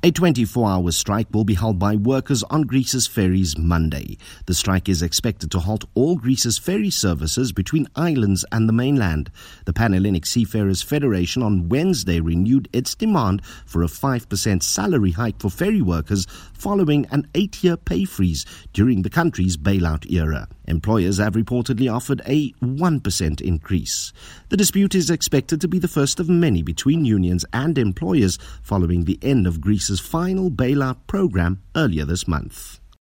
A 24-hour strike will be held by workers on Greece's ferries Monday. The strike is expected to halt all Greece's ferry services between islands and the mainland. The Panhellenic Seafarers Federation on Wednesday renewed its demand for a 5% salary hike for ferry workers following an 8-year pay freeze during the country's bailout era. Employers have reportedly offered a 1% increase. The dispute is expected to be the first of many between unions and employers following the end of Greece's final bailout program earlier this month.